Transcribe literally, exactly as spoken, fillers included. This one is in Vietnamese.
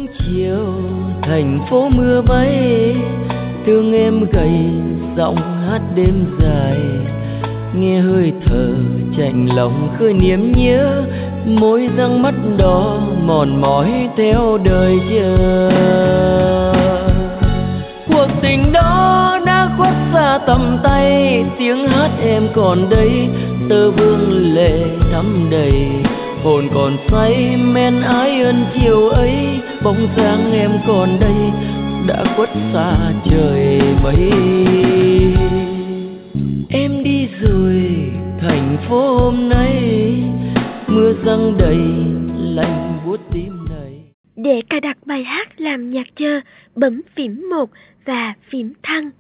chiều thành phố mưa bay, thương em gầy giọng hát đêm dài, nghe hơi thở chạnh lòng khơi niềm nhớ, môi răng mắt đỏ mòn mỏi theo đời chờ. Cuộc tình đó đã khuất xa tầm tay, tiếng hát em còn đây, tơ vương lệ thắm đầy, hồn còn say men ái ân chiều ấy, bóng dáng em còn đây đã khuất xa trời mây. Em đi rồi thành phố hôm nay, mưa giăng đầy lạnh buốt tim này. Để cài đặt bài hát làm nhạc chờ, bấm phím một và phím thăng.